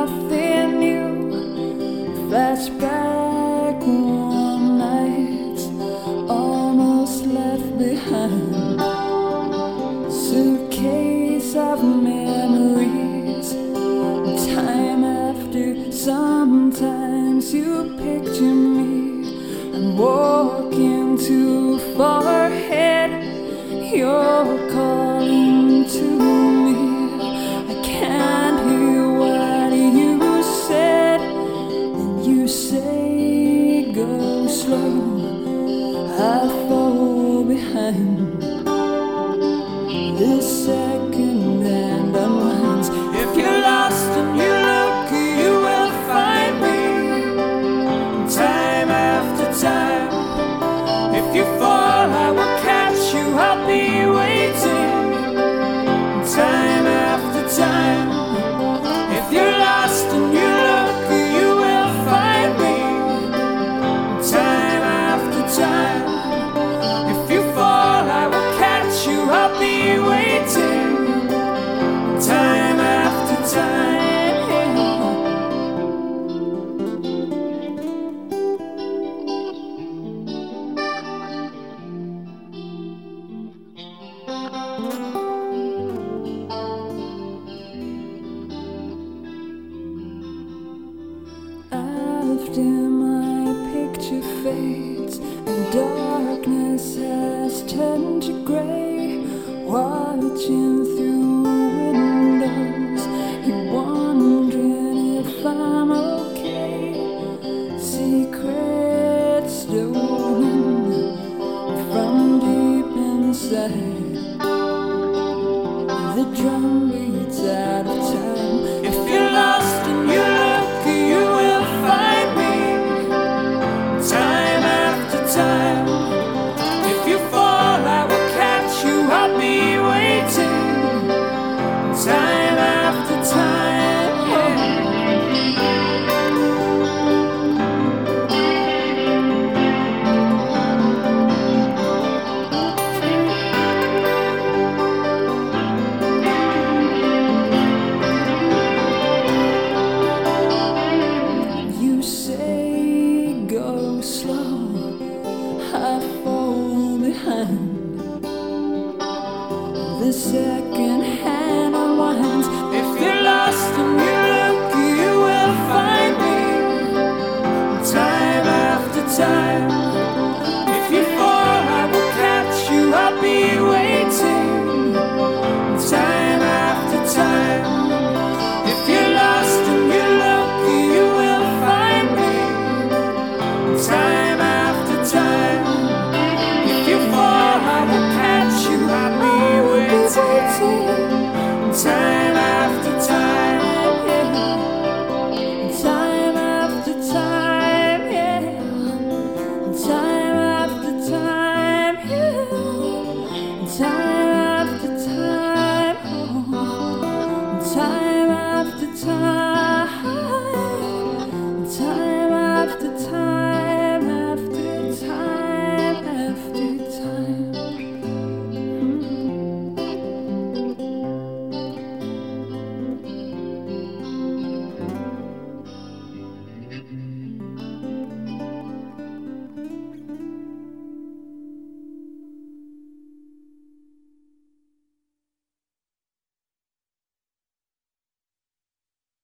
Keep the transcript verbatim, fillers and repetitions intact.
nothing new. Flashback one night, almost left behind. Suitcase of memories. Time after, sometimes you picture me. I'm walking too far ahead. You're calling to me. I can't hear what you said. And you say go slow, I fall behind. The second hand unwinds. If you're lost and you look, you will find me. Time after time. If you fall, I will catch you. I'll be waiting. Time after time. If you're lost and you look, you will find me. Time after time. If you fall, I will catch you. I'll be waiting. Time after time. Often